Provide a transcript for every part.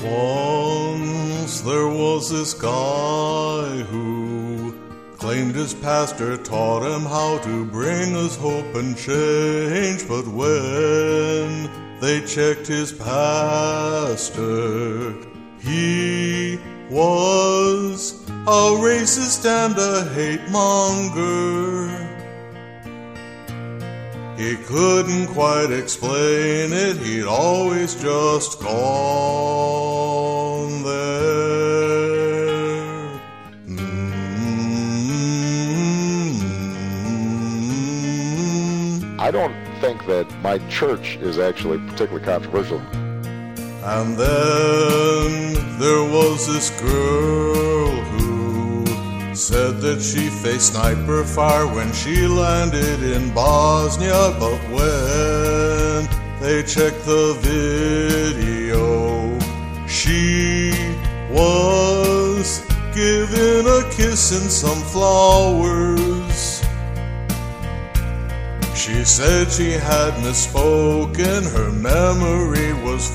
Once there was this guy who claimed his pastor taught him how to bring us hope and change. But when they checked his pastor, he was a racist and a hate monger. He couldn't quite explain it, he'd always just gone there. I don't think that my church is actually particularly controversial. And then there was this girl who said that she faced sniper fire when she landed in Bosnia. But when they checked the video, she was given a kiss and some flowers. She said she had misspoken, her memory was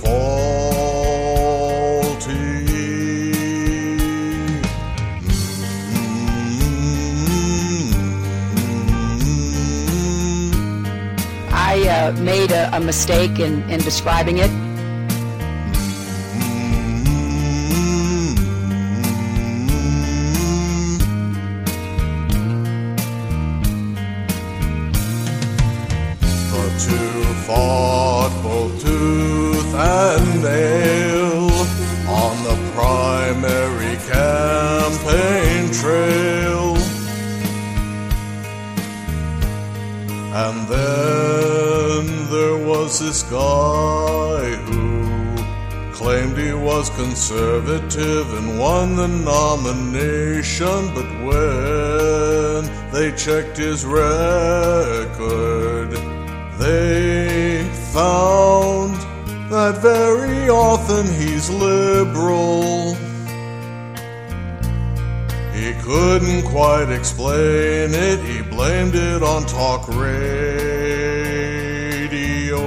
faulty. I made a mistake in describing it. The two fought both tooth and nail on the primary campaign trail. And then there was this guy who claimed he was conservative and won the nomination. But when they checked his record, they found that very often he's liberal. He couldn't quite explain it, he blamed it on talk radio.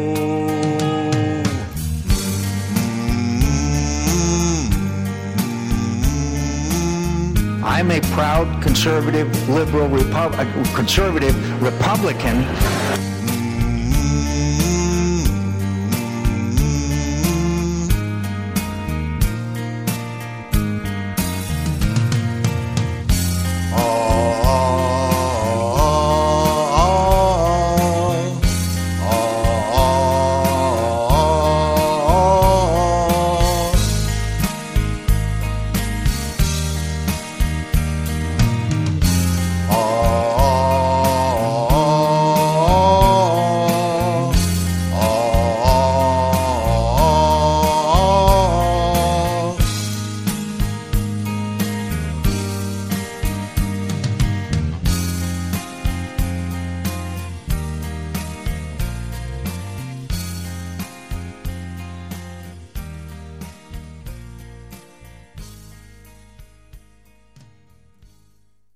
I'm a proud conservative, liberal, conservative Republican.